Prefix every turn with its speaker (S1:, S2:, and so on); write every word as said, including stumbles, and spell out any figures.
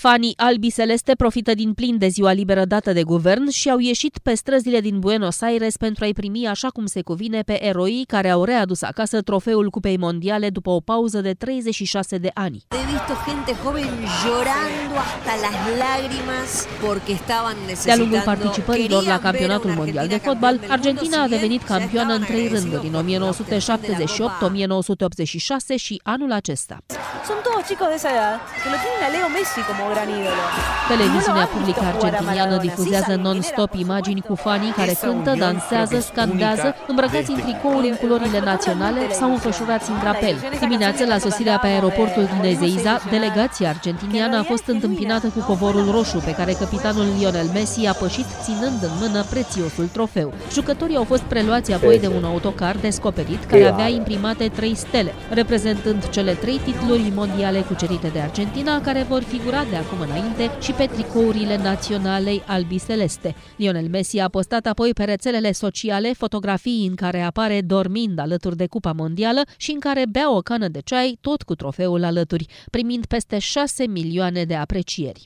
S1: Fanii albi-celeste profită din plin de ziua liberă dată de guvern și au ieșit pe străzile din Buenos Aires pentru a-i primi așa cum se cuvine pe eroii care au readus acasă trofeul Cupei Mondiale după o pauză de treizeci și șase de ani.
S2: He visto gente joven llorando hasta las lágrimas porque estaban necesitando.
S1: De-a lungul participărilor la campionatul mondial de fotbal, Argentina a devenit campioană în trei rânduri, în o mie nouă sute șaptezeci și opt, o mie nouă sute optzeci și șase și anul acesta.
S3: Sunt toți chicos de esa edad que lo tienen a Leo Messi como gran ídolo.
S1: Televiziunea publică argentiniană difuzează non-stop imagini cu fanii care cântă, dansează, scandează, îmbrăcați în tricouri în culorile naționale sau înfășurați în drapel. Dimineața, la sosirea pe aeroportul din Ezeiza, delegația argentiniană a fost întâmpinată cu covorul roșu pe care capitanul Lionel Messi a pășit ținând în mână prețiosul trofeu. Jucătorii au fost preluați apoi de un autocar descoperit care avea imprimate trei stele, reprezentând cele trei titluri mondiale cucerite de Argentina, care vor figura de acum înainte și pe tricourile naționale albi-celeste. Lionel Messi a postat apoi pe rețelele sociale fotografii în care apare dormind alături de Cupa Mondială și în care bea o cană de ceai, tot cu trofeul alături, primind peste șase milioane de aprecieri.